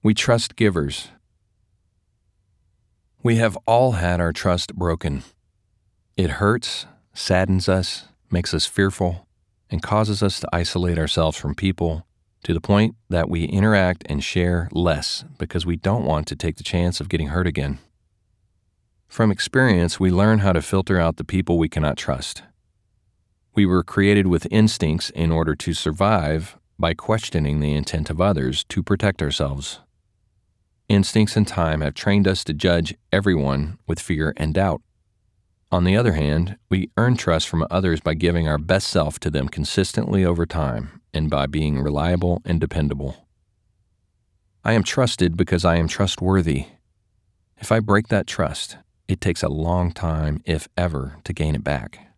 We trust givers. We have all had our trust broken. It hurts, saddens us, makes us fearful, and causes us to isolate ourselves from people to the point that we interact and share less because we don't want to take the chance of getting hurt again. From experience, we learn how to filter out the people we cannot trust. We were created with instincts in order to survive by questioning the intent of others to protect ourselves. Instincts and time have trained us to judge everyone with fear and doubt. On the other hand, we earn trust from others by giving our best self to them consistently over time and by being reliable and dependable. I am trusted because I am trustworthy. If I break that trust, it takes a long time, if ever, to gain it back.